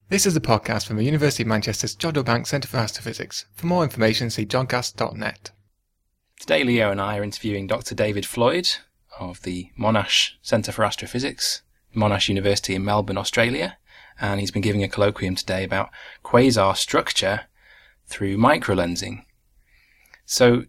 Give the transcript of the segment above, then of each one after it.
This is a podcast from the University of Manchester's Jodrell Bank Centre for Astrophysics. For more information, see jodcast.net. Today, Leo and I are interviewing Dr. David Floyd of the Monash Centre for Astrophysics, Monash University in Melbourne, Australia, and he's been giving a colloquium today about quasar structure through microlensing. So,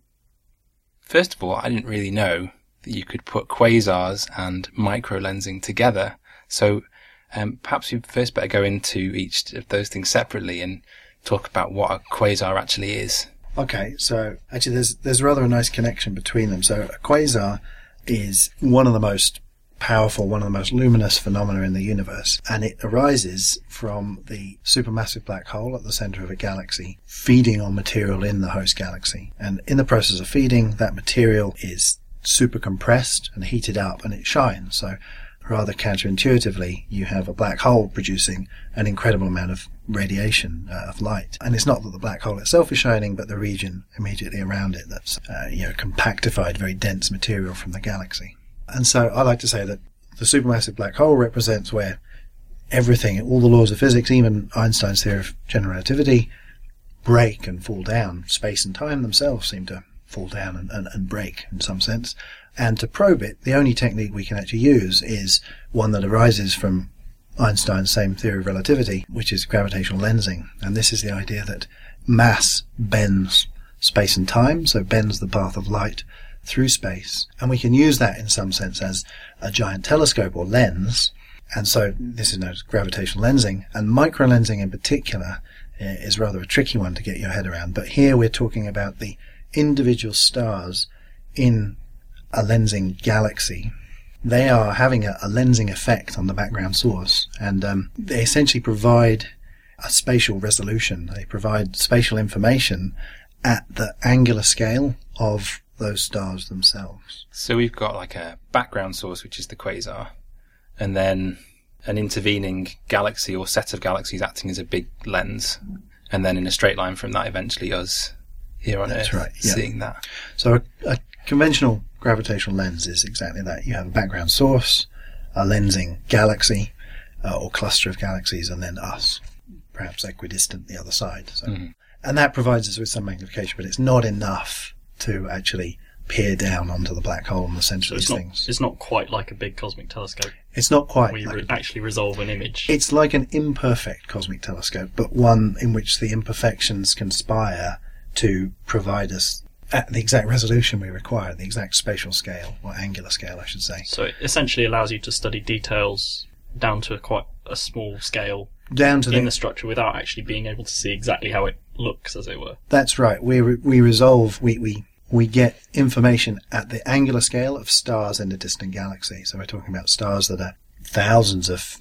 first of all, I didn't really know that you could put quasars and microlensing together. So, perhaps you first better go into each of those things separately and talk about what a quasar actually is. Okay, so actually there's rather a nice connection between them. So a quasar is one of the most powerful, one of the most luminous phenomena in the universe, and it arises from the supermassive black hole at the center of a galaxy feeding on material in the host galaxy. And in the process of feeding, that material is super compressed and heated up, and it shines. So rather counterintuitively, you have a black hole producing an incredible amount of radiation, of light. And it's not that the black hole itself is shining, but the region immediately around it that's, compactified, very dense material from the galaxy. And so I like to say that the supermassive black hole represents where everything, all the laws of physics, even Einstein's theory of general relativity, break and fall down. Space and time themselves seem to fall down and break in some sense. And to probe it, the only technique we can actually use is one that arises from Einstein's same theory of relativity, which is gravitational lensing. And this is the idea that mass bends space and time, so bends the path of light through space. And we can use that in some sense as a giant telescope or lens. And so this is known as gravitational lensing. And microlensing in particular is rather a tricky one to get your head around. But here we're talking about the individual stars in a lensing galaxy. They are having a lensing effect on the background source, and they essentially provide a spatial resolution. They provide spatial information at the angular scale of those stars themselves. So we've got like a background source, which is the quasar, and then an intervening galaxy or set of galaxies acting as a big lens, and then in a straight line from that, eventually us here on Earth seeing that. So a conventional gravitational lens is exactly that. You have a background source, a lensing galaxy, or cluster of galaxies, and then us, perhaps equidistant the other side. So, and that provides us with some magnification, but it's not enough to actually peer down onto the black hole in the centre of these things. It's not quite like a big cosmic telescope. It's not quite where you actually resolve an image. It's like an imperfect cosmic telescope, but one in which the imperfections conspire to provide us at the exact resolution we require, the exact spatial scale, or angular scale, I should say. So it essentially allows you to study details down to quite a small scale down to in the structure without actually being able to see exactly how it looks, as it were. That's right. We resolve, we get information at the angular scale of stars in a distant galaxy. So we're talking about stars that are thousands of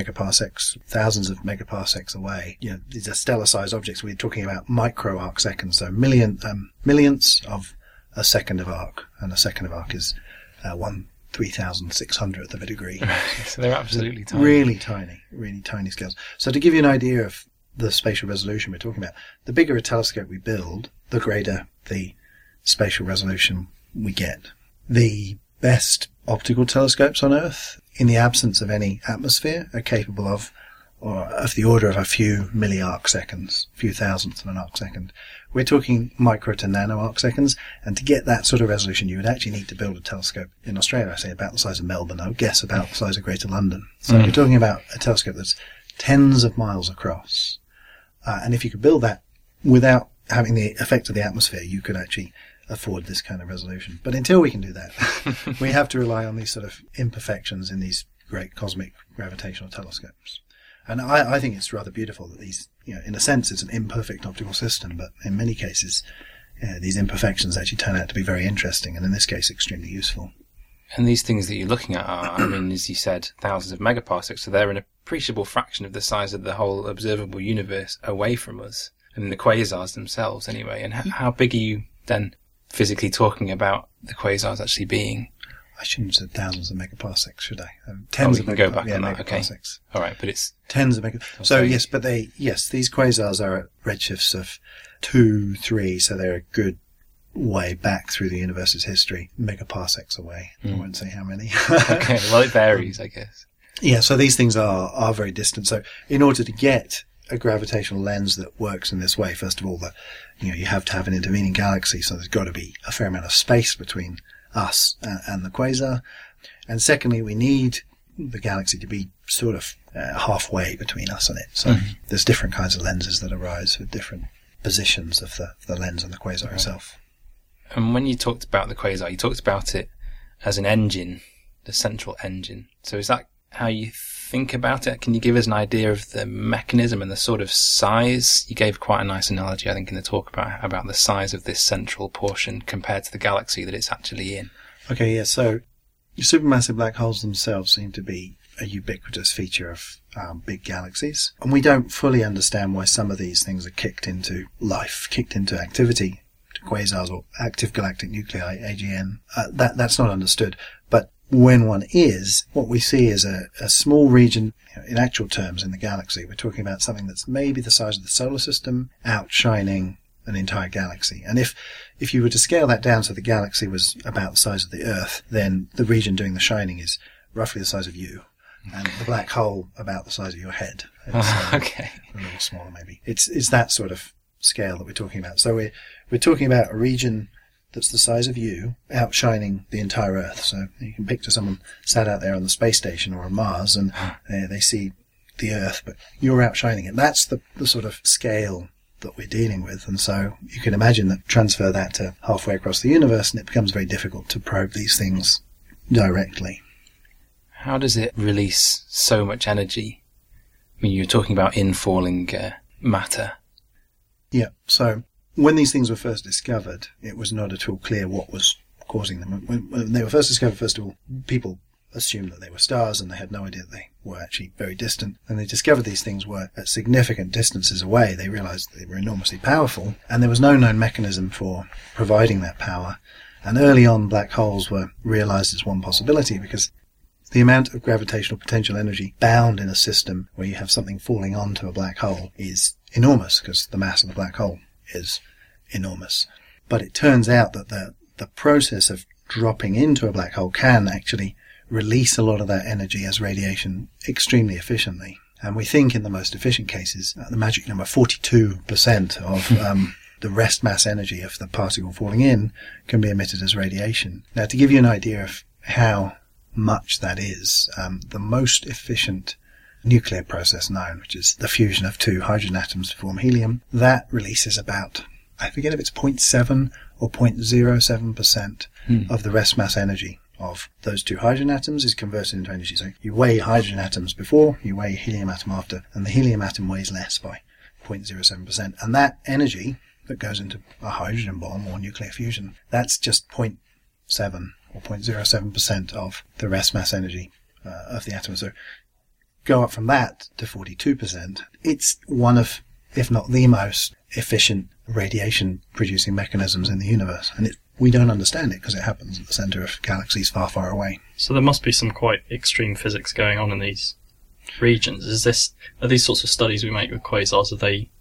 megaparsecs away. You know, these are stellar-sized objects. We're talking about micro arc seconds, so millionths of a second of arc, and a second of arc is 1/3600th of a degree. So they're absolutely tiny. Really tiny scales. So to give you an idea of the spatial resolution we're talking about, the bigger a telescope we build, the greater the spatial resolution we get. The best optical telescopes on Earth, in the absence of any atmosphere, are capable of the order of a few milliarc seconds, a few thousandths of an arc second. We're talking micro to nano arc seconds, and to get that sort of resolution, you would actually need to build a telescope in Australia, I say about the size of Melbourne, I would guess about the size of Greater London. So you're talking about a telescope that's tens of miles across. And if you could build that without having the effect of the atmosphere, you could actually afford this kind of resolution. But until we can do that, we have to rely on these sort of imperfections in these great cosmic gravitational telescopes. And I think it's rather beautiful that these, in a sense, it's an imperfect optical system, but in many cases, these imperfections actually turn out to be very interesting, and in this case, extremely useful. And these things that you're looking at are, as you said, thousands of megaparsecs, so they're an appreciable fraction of the size of the whole observable universe away from us, and the quasars themselves anyway. And how big are you then physically talking about the quasars actually being? I shouldn't have said thousands of megaparsecs, should I? Tens of go back on that. Okay. All right, but it's tens of megaparsecs. So these quasars are at redshifts of 2, 3, so they're a good way back through the universe's history, megaparsecs away. I won't say how many. Okay, well, it varies, I guess. Yeah, so these things are very distant. So in order to get a gravitational lens that works in this way, first of all, you have to have an intervening galaxy, so there's got to be a fair amount of space between us and the quasar. And secondly, we need the galaxy to be sort of halfway between us and it. So there's different kinds of lenses that arise with different positions of the lens and the quasar itself. And when you talked about the quasar, you talked about it as an engine, the central engine. So is that how you think about it? Can you give us an idea of the mechanism and the sort of size? You gave quite a nice analogy, I think, in the talk about the size of this central portion compared to the galaxy that it's actually in. Okay, yeah, so supermassive black holes themselves seem to be a ubiquitous feature of big galaxies. And we don't fully understand why some of these things are kicked into life, kicked into activity, to quasars or active galactic nuclei, AGN. That's not understood. But when one is, what we see is a small region, in actual terms in the galaxy. We're talking about something that's maybe the size of the solar system, outshining an entire galaxy. And if you were to scale that down so the galaxy was about the size of the Earth, then the region doing the shining is roughly the size of you. And the black hole about the size of your head. It's, okay. A little smaller maybe. It's that sort of scale that we're talking about. So we're talking about a region that's the size of you, outshining the entire Earth. So you can picture someone sat out there on the space station or on Mars, and they see the Earth, but you're outshining it. That's the sort of scale that we're dealing with. And so you can imagine that, transfer that to halfway across the universe, and it becomes very difficult to probe these things directly. How does it release so much energy? I mean, you're talking about infalling matter. Yeah, so when these things were first discovered, it was not at all clear what was causing them. When they were first discovered, first of all, people assumed that they were stars, and they had no idea that they were actually very distant. And they discovered these things were at significant distances away. They realized they were enormously powerful, and there was no known mechanism for providing that power. And early on, black holes were realized as one possibility, because the amount of gravitational potential energy bound in a system where you have something falling onto a black hole is enormous, because the mass of the black hole is enormous. But it turns out that the process of dropping into a black hole can actually release a lot of that energy as radiation extremely efficiently. And we think in the most efficient cases, the magic number 42% of the rest mass energy of the particle falling in can be emitted as radiation. Now, to give you an idea of how much that is, the most efficient nuclear process known, which is the fusion of two hydrogen atoms to form helium, that releases about, I forget if it's 0.7 or 0.07% of the rest mass energy of those two hydrogen atoms is converted into energy. So you weigh hydrogen atoms before, you weigh helium atom after, and the helium atom weighs less by 0.07%. And that energy that goes into a hydrogen bomb or nuclear fusion, that's just 0.7 or 0.07% of the rest mass energy of the atom. So go up from that to 42%. It's one of, if not the most efficient radiation producing mechanisms in the universe. And we don't understand it because it happens at the centre of galaxies far, far away. So there must be some quite extreme physics going on in these regions. Are these sorts of studies we make with quasars,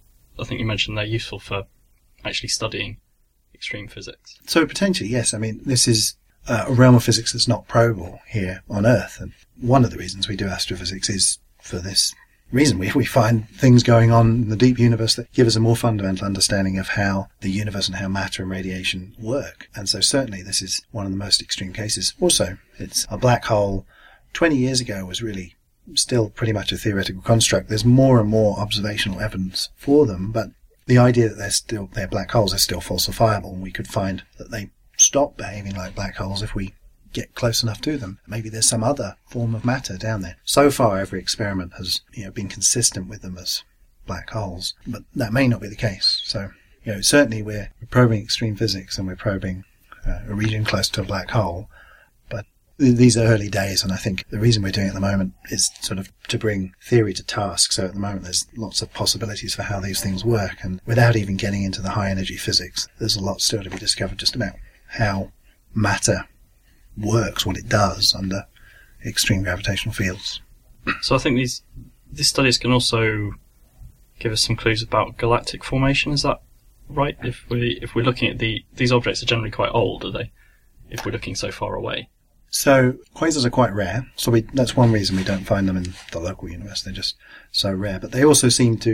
I think you mentioned they're useful for actually studying extreme physics? So potentially, yes. I mean, this is a realm of physics that's not probable here on Earth. And one of the reasons we do astrophysics is for this reason. We find things going on in the deep universe that give us a more fundamental understanding of how the universe and how matter and radiation work. And so certainly this is one of the most extreme cases. Also, it's a black hole 20 years ago was really still pretty much a theoretical construct. There's more and more observational evidence for them, but the idea that they're black holes is still falsifiable, and we could find that they stop behaving like black holes if we get close enough to them. Maybe there's some other form of matter down there. So far, every experiment has been consistent with them as black holes, but that may not be the case. So, certainly we're probing extreme physics and we're probing a region close to a black hole, but these are early days, and I think the reason we're doing it at the moment is sort of to bring theory to task. So at the moment there's lots of possibilities for how these things work, and without even getting into the high energy physics, there's a lot still to be discovered just about how matter works, what it does under extreme gravitational fields. So I think these studies can also give us some clues about galactic formation. Is that right? If we're looking at these objects are generally quite old, are they? If we're looking so far away. So quasars are quite rare. So that's one reason we don't find them in the local universe. They're just so rare. But they also seem to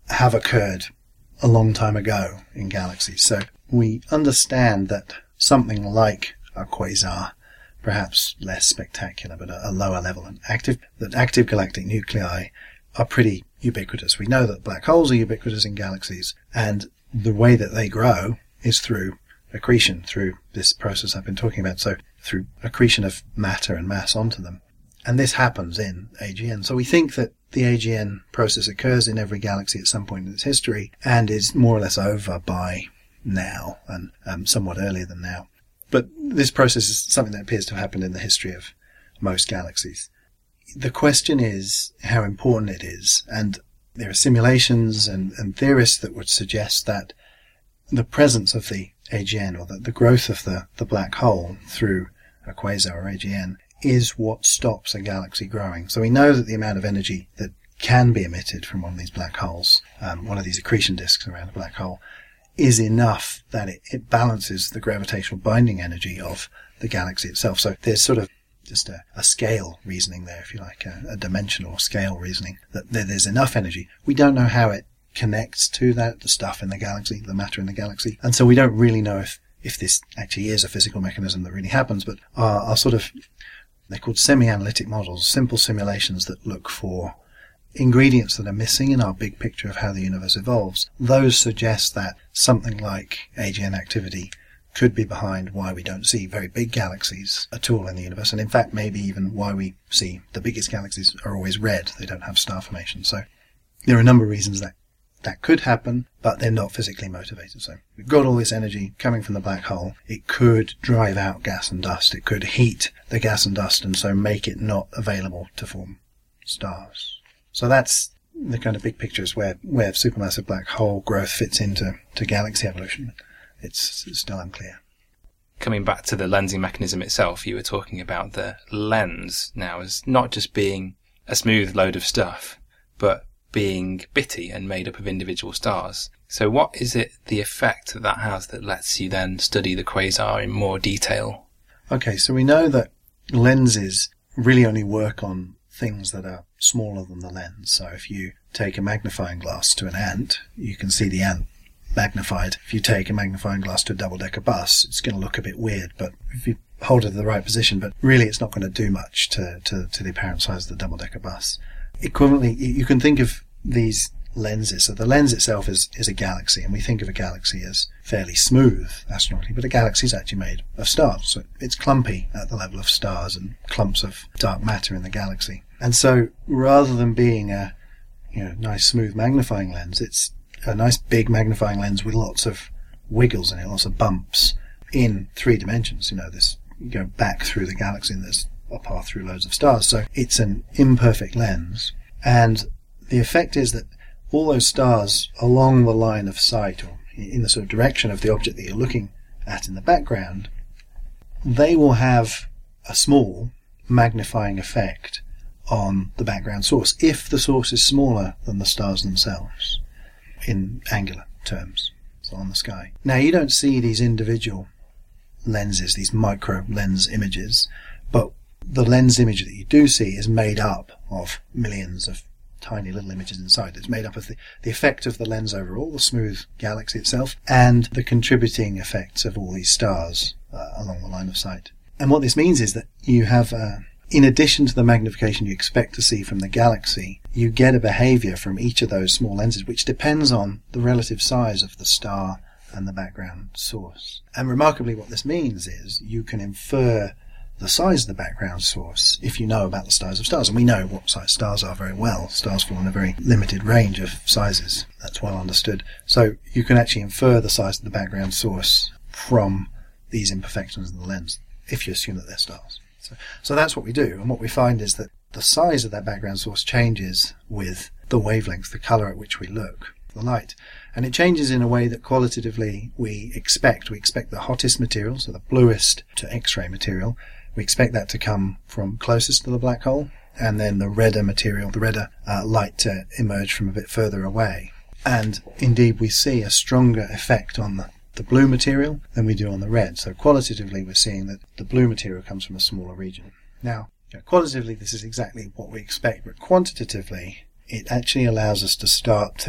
have occurred a long time ago in galaxies. So we understand that something like a quasar, perhaps less spectacular, but a lower level, and active galactic nuclei are pretty ubiquitous. We know that black holes are ubiquitous in galaxies, and the way that they grow is through accretion, through this process I've been talking about, so through accretion of matter and mass onto them. And this happens in AGN. So we think that the AGN process occurs in every galaxy at some point in its history and is more or less over by now, and somewhat earlier than now. But this process is something that appears to have happened in the history of most galaxies. The question is how important it is, and there are simulations and theorists that would suggest that the presence of the AGN, or the growth of the black hole through a quasar or AGN, is what stops a galaxy growing. So we know that the amount of energy that can be emitted from one of these black holes, one of these accretion disks around a black hole, is enough that it balances the gravitational binding energy of the galaxy itself. So there's sort of just a scale reasoning there, if you like, a dimensional scale reasoning, that there's enough energy. We don't know how it connects to that, the stuff in the galaxy, the matter in the galaxy. And so we don't really know if this actually is a physical mechanism that really happens, but our sort of, they're called semi-analytic models, simple simulations that look for ingredients that are missing in our big picture of how the universe evolves. Those suggest that something like AGN activity could be behind why we don't see very big galaxies at all in the universe, and in fact maybe even why we see the biggest galaxies are always red. They don't have star formation. So there are a number of reasons that could happen, but they're not physically motivated. So we've got all this energy coming from the black hole. It could drive out gas and dust. It could heat the gas and dust and so make it not available to form stars. So that's the kind of big pictures where supermassive black hole growth fits into galaxy evolution. It's still unclear. Coming back to the lensing mechanism itself, you were talking about the lens now as not just being a smooth load of stuff, but being bitty and made up of individual stars. So what is it, the effect that has, that lets you then study the quasar in more detail? Okay, so we know that lenses really only work on things that are smaller than the lens. So if you take a magnifying glass to an ant, you can see the ant magnified. If you take a magnifying glass to a double-decker bus, it's going to look a bit weird, but if you hold it in the right position, but really it's not going to do much to the apparent size of the double-decker bus. Equivalently, you can think of these lenses. So the lens itself is a galaxy, and we think of a galaxy as fairly smooth astronomically, but a galaxy is actually made of stars. So it's clumpy at the level of stars and clumps of dark matter in the galaxy. And so rather than being a nice smooth magnifying lens, it's a nice big magnifying lens with lots of wiggles in it, lots of bumps in 3 dimensions. You go back through the galaxy and there's a path through loads of stars. So it's an imperfect lens. And the effect is that all those stars along the line of sight, or in the sort of direction of the object that you're looking at in the background, they will have a small magnifying effect on the background source if the source is smaller than the stars themselves in angular terms, so on the sky. Now, you don't see these individual lenses, these micro lens images, but the lens image that you do see is made up of millions of tiny little images inside. It's made up of the effect of the lens overall, the smooth galaxy itself, and the contributing effects of all these stars along the line of sight. And what this means is that you have, in addition to the magnification you expect to see from the galaxy, you get a behavior from each of those small lenses which depends on the relative size of the star and the background source. And remarkably, what this means is you can infer the size of the background source if you know about the size of stars. And we know what size stars are very well. Stars fall in a very limited range of sizes. That's well understood. So you can actually infer the size of the background source from these imperfections in the lens, if you assume that they're stars. So that's what we do. And what we find is that the size of that background source changes with the wavelength, the color at which we look, the light. And it changes in a way that qualitatively we expect. We expect the hottest material, so the bluest to X-ray material, we expect that to come from closest to the black hole, and then the redder material, the redder light to emerge from a bit further away. And indeed we see a stronger effect on the blue material than we do on the red. So qualitatively we're seeing that the blue material comes from a smaller region. Now, qualitatively this is exactly what we expect, but quantitatively it actually allows us to start to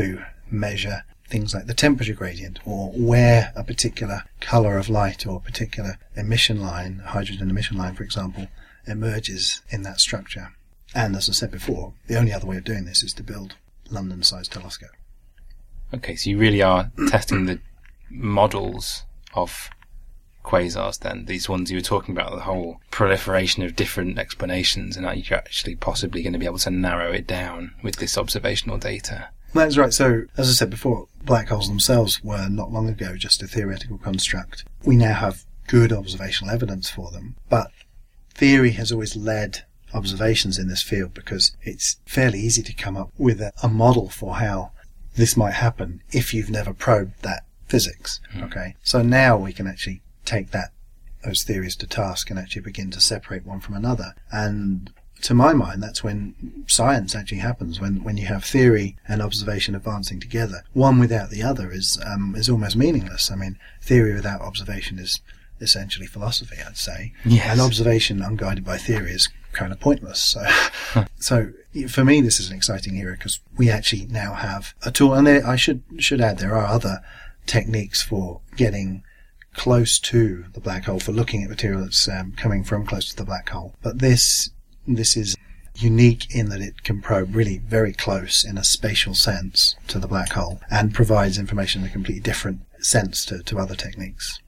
measure things like the temperature gradient, or where a particular colour of light or a particular emission line, hydrogen emission line for example, emerges in that structure. And as I said before, the only other way of doing this is to build London-sized telescope. Okay, so you really are testing the models of quasars then, these ones you were talking about, the whole proliferation of different explanations, and are you actually possibly going to be able to narrow it down with this observational data? That's right. So, as I said before, black holes themselves were not long ago just a theoretical construct. We now have good observational evidence for them, but theory has always led observations in this field because it's fairly easy to come up with a model for how this might happen if you've never probed that physics. Okay, so now we can actually take those theories to task and actually begin to separate one from another. And to my mind, that's when science actually happens, when you have theory and observation advancing together. One without the other is almost meaningless. I mean, theory without observation is essentially philosophy, I'd say. Yes. And observation unguided by theory is kind of pointless. So for me, this is an exciting era because we actually now have a tool. And I should add, there are other techniques for getting close to the black hole, for looking at material that's coming from close to the black hole. But this is unique in that it can probe really very close in a spatial sense to the black hole and provides information in a completely different sense to other techniques.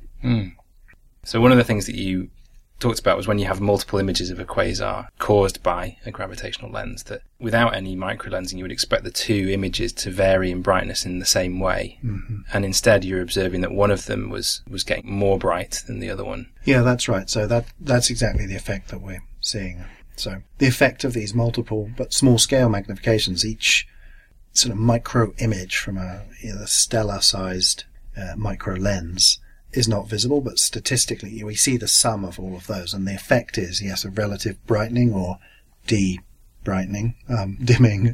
So one of the things that you talked about was when you have multiple images of a quasar caused by a gravitational lens, that without any microlensing you would expect the two images to vary in brightness in the same way. Mm-hmm. And instead you're observing that one of them was getting more bright than the other one. Yeah, that's right. So that's exactly the effect that we're seeing. So the effect of these multiple but small scale magnifications, each sort of micro image from a stellar sized micro lens, is not visible, but statistically we see the sum of all of those, and the effect is, yes, a relative brightening or de-brightening, dimming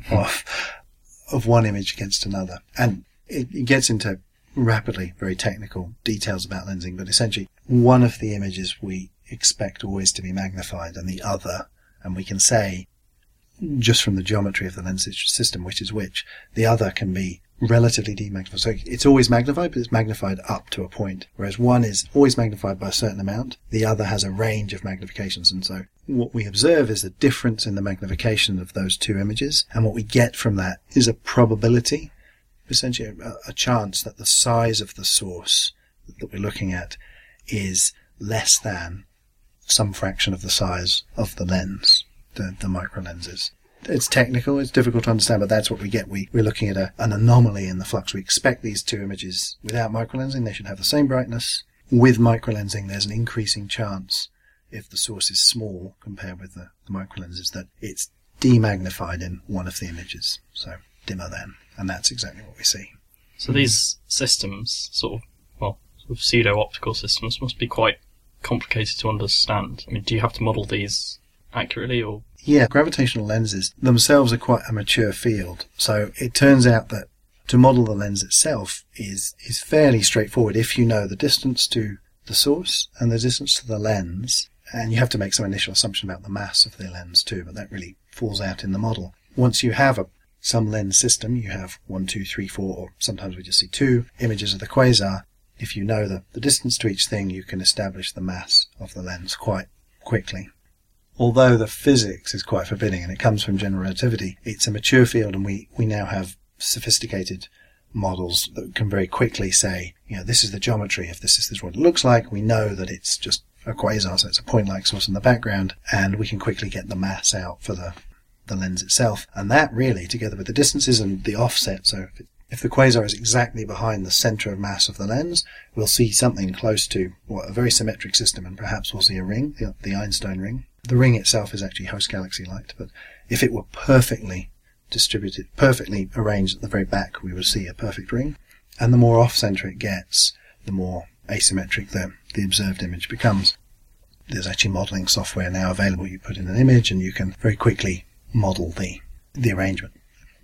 of one image against another. And it gets into rapidly very technical details about lensing, but essentially one of the images we expect always to be magnified and the other, and we can say just from the geometry of the lens system which is which, the other can be relatively demagnified. So it's always magnified, but it's magnified up to a point. Whereas one is always magnified by a certain amount, the other has a range of magnifications. And so what we observe is a difference in the magnification of those two images. And what we get from that is a probability, essentially a chance that the size of the source that we're looking at is less than some fraction of the size of the lens, the micro lenses. It's technical, it's difficult to understand, but that's what we get. We're looking at an anomaly in the flux. We expect these two images without microlensing, they should have the same brightness. With microlensing, there's an increasing chance, if the source is small compared with the microlenses, that it's demagnified in one of the images, so dimmer than. And that's exactly what we see. So these systems, sort of pseudo-optical systems, must be quite complicated to understand. I mean, do you have to model these accurately, or? Yeah, gravitational lenses themselves are quite a mature field. So it turns out that to model the lens itself is fairly straightforward if you know the distance to the source and the distance to the lens. And you have to make some initial assumption about the mass of the lens too, but that really falls out in the model. Once you have some lens system, you have 1, 2, 3, 4, or sometimes we just see 2 images of the quasar. If you know the distance to each thing, you can establish the mass of the lens quite quickly. Although the physics is quite forbidding and it comes from general relativity, it's a mature field, and we now have sophisticated models that can very quickly say, this is the geometry. If this is what it looks like, we know that it's just a quasar, so it's a point-like source in the background, and we can quickly get the mass out for the lens itself. And that really, together with the distances and the offset, so if the quasar is exactly behind the center of mass of the lens, we'll see something close to a very symmetric system, and perhaps we'll see a ring, the Einstein ring. The ring itself is actually host galaxy light, but if it were perfectly distributed, perfectly arranged at the very back, we would see a perfect ring. And the more off-center it gets, the more asymmetric the observed image becomes. There's actually modeling software now available. You put in an image and you can very quickly model the arrangement.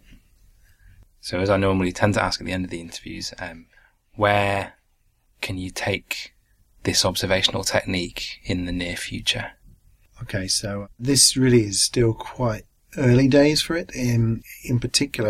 So as I normally tend to ask at the end of the interviews, where can you take this observational technique in the near future? Okay, so this really is still quite early days for it. In particular,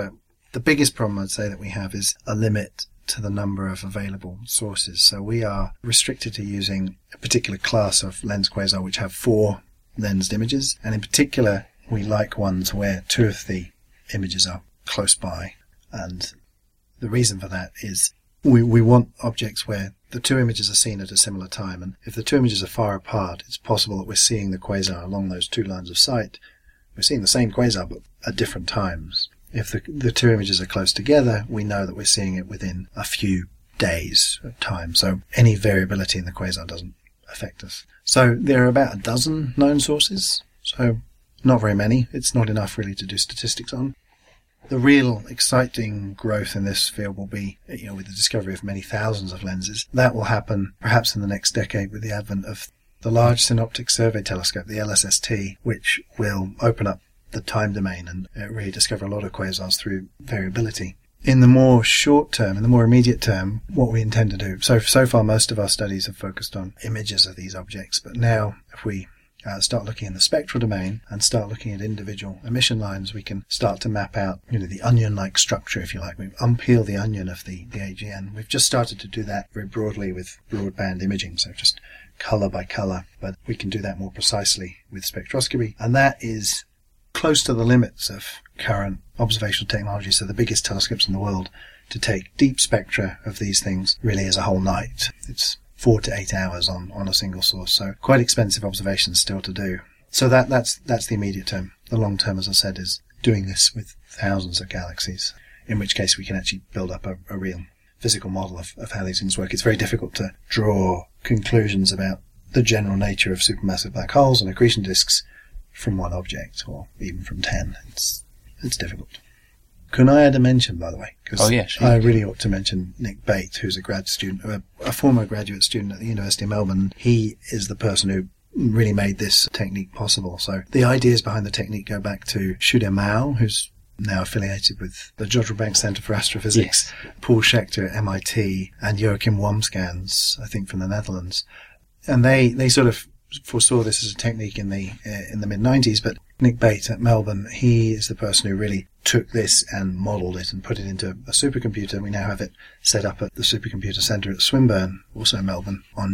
The biggest problem I'd say that we have is a limit to the number of available sources. So we are restricted to using a particular class of lens quasar which have 4 lensed images, and in particular we like ones where 2 of the images are close by. And the reason for that is we want objects where the 2 images are seen at a similar time, and if the 2 images are far apart, it's possible that we're seeing the quasar along those 2 lines of sight. We're seeing the same quasar but at different times. If the 2 images are close together, we know that we're seeing it within a few days of time. So any variability in the quasar doesn't affect us. So there are about a dozen known sources. So not very many. It's not enough really to do statistics on. The real exciting growth in this field will be, with the discovery of many thousands of lenses. That will happen perhaps in the next decade with the advent of the Large Synoptic Survey Telescope, the LSST, which will open up the time domain and really discover a lot of quasars through variability. In the more short term, in the more immediate term, what we intend to do. So far most of our studies have focused on images of these objects, but now if we start looking in the spectral domain and start looking at individual emission lines, we can start to map out, the onion-like structure, if you like. We unpeel the onion of the AGN. We've just started to do that very broadly with broadband imaging, so just colour by colour, but we can do that more precisely with spectroscopy, and that is close to the limits of current observational technology. So the biggest telescopes in the world to take deep spectra of these things really is a whole night. It's 4 to 8 hours on a single source, so quite expensive observations still to do. So that's the immediate term. The long term, as I said, is doing this with thousands of galaxies, in which case we can actually build up a real physical model of how these things work. It's very difficult to draw conclusions about the general nature of supermassive black holes and accretion disks from one object, or even from 10. It's difficult. Can I add a mention, by the way? Sure. I really ought to mention Nick Bate, who's a grad student, a former graduate student at the University of Melbourne. He is the person who really made this technique possible. So the ideas behind the technique go back to Shude Mao, who's now affiliated with the Jodrell Bank Centre for Astrophysics, yes. Paul Schechter at MIT, and Joachim Wamskans, I think, from the Netherlands. And they sort of foresaw this as a technique in the mid-90s, but Nick Bate at Melbourne, he is the person who really took this and modelled it and put it into a supercomputer. We now have it set up at the Supercomputer Centre at Swinburne, also in Melbourne, on a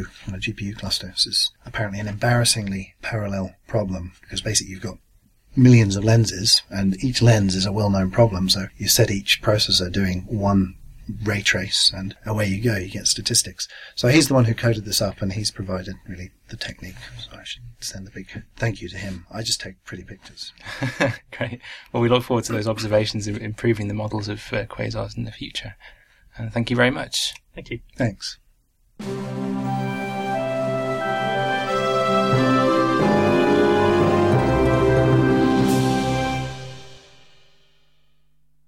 GPU cluster. This is apparently an embarrassingly parallel problem, because basically you've got millions of lenses, and each lens is a well-known problem, so you set each processor doing one ray trace, and away you go, you get statistics. So he's the one who coded this up, and he's provided really the technique. So I should send a big thank you to him. I just take pretty pictures. Great. Well, we look forward to those observations and improving the models of quasars in the future. And thank you very much. Thank you. Thanks.